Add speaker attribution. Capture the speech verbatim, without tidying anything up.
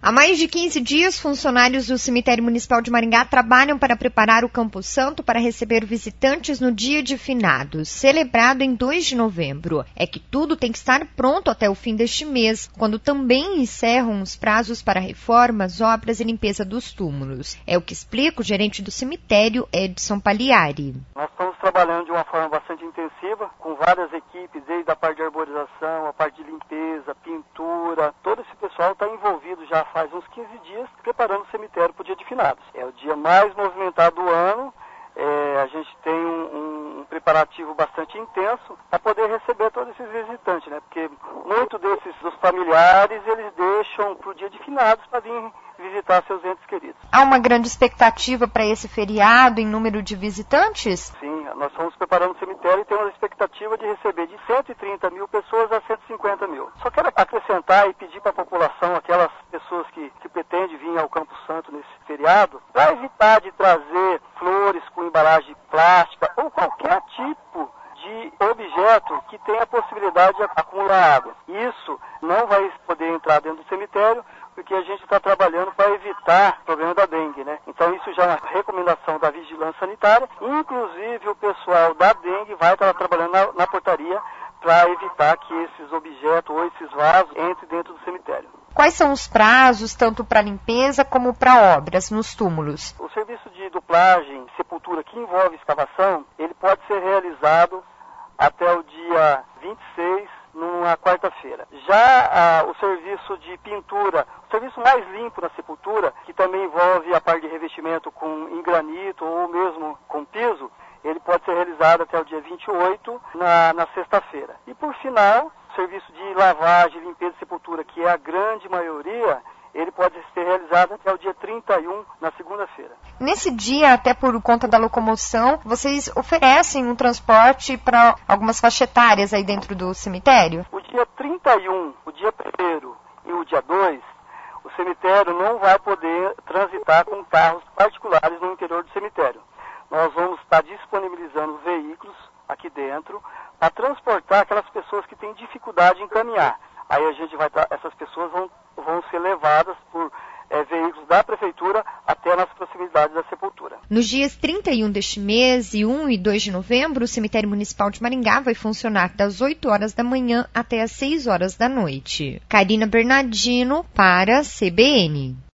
Speaker 1: Há mais de quinze dias, funcionários do Cemitério Municipal de Maringá trabalham para preparar o Campo Santo para receber visitantes no Dia de Finados, celebrado em dois de novembro. É que tudo tem que estar pronto até o fim deste mês, quando também encerram os prazos para reformas, obras e limpeza dos túmulos. É o que explica o gerente do cemitério, Edson Pagliari.
Speaker 2: Nós estamos trabalhando de uma forma bastante intensiva, com várias equipes, desde a parte de arborização, a parte de limpeza, pintura. Todo esse pessoal está envolvido já faz uns quinze dias preparando o cemitério para o Dia de Finados. É o dia mais movimentado do ano. É, a gente tem um, um, um preparativo bastante intenso para poder receber todos esses visitantes, né? Porque muito desses dos familiares eles deixam para o Dia de Finados para vir visitar seus entes queridos.
Speaker 1: Há uma grande expectativa para esse feriado em número de visitantes?
Speaker 2: Sim, nós estamos preparando o cemitério e temos a expectativa de receber de cento e trinta mil pessoas a cento e cinquenta mil. Só quero acrescentar e pedir para a população, aquelas pessoas que, que pretendem vir ao Campo Santo nesse feriado, para evitar de trazer flores com embalagem plástica ou qualquer tipo de objeto que tenha a possibilidade de acumular água. Isso não vai poder entrar dentro do cemitério, porque a gente está trabalhando para evitar o problema da dengue, né? Então isso já é uma recomendação da vigilância sanitária. Inclusive o pessoal da dengue vai estar trabalhando na, na portaria para evitar que esses objetos ou esses vasos entrem dentro do cemitério.
Speaker 1: Quais são os prazos, tanto para limpeza como para obras nos túmulos?
Speaker 2: O serviço de duplagem, sepultura que envolve escavação, ele pode ser realizado até o dia vinte e seis, numa quarta-feira. Já ah, o serviço de pintura, o serviço mais limpo na sepultura, que também envolve a parte de revestimento com em granito ou mesmo com piso, ele pode ser realizado até o dia vinte e oito, na, na sexta-feira. E por final, o serviço de lavagem, limpeza e sepultura, que é a grande maioria, ele pode ser realizado até o dia trinta e um, na segunda-feira.
Speaker 1: Nesse dia, até por conta da locomoção, vocês oferecem um transporte para algumas faixas etárias aí dentro do cemitério?
Speaker 2: O dia trinta e um, o dia primeiro e o dia dois, o cemitério não vai poder transitar com carros particulares no interior do cemitério. Nós vamos estar disponibilizando veículos aqui dentro para transportar aquelas pessoas que têm dificuldade em caminhar. Aí a gente vai estar, essas pessoas vão, vão ser levadas por é, veículos da prefeitura até nas proximidades da sepultura.
Speaker 1: Nos dias trinta e um deste mês e um e dois de novembro, o Cemitério Municipal de Maringá vai funcionar das oito horas da manhã até as seis horas da noite. Karina Bernardino para a C B N.